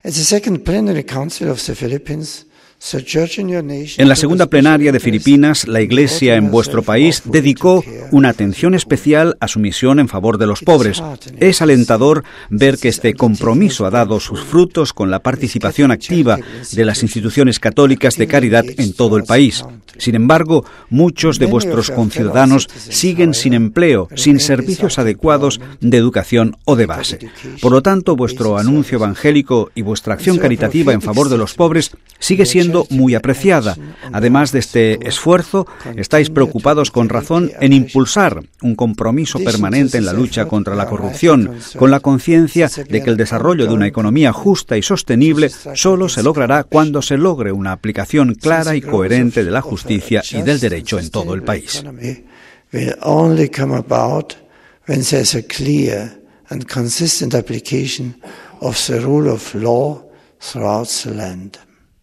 En la segunda plenaria de Filipinas, la Iglesia en vuestro país dedicó una atención especial a su misión en favor de los pobres. Es alentador ver que este compromiso ha dado sus frutos con la participación activa de las instituciones católicas de caridad en todo el país. Sin embargo, muchos de vuestros conciudadanos siguen sin empleo, sin servicios adecuados de educación o de base. Por lo tanto, vuestro anuncio evangélico y vuestra acción caritativa en favor de los pobres sigue siendo muy apreciada. Además de este esfuerzo, estáis preocupados con razón en impulsar un compromiso permanente en la lucha contra la corrupción, con la conciencia de que el desarrollo de una economía justa y sostenible solo se logrará cuando se logre una aplicación clara y coherente de la justicia y del derecho en todo el país. Will only come about when there's a clear and consistent application of the rule of law throughout the land.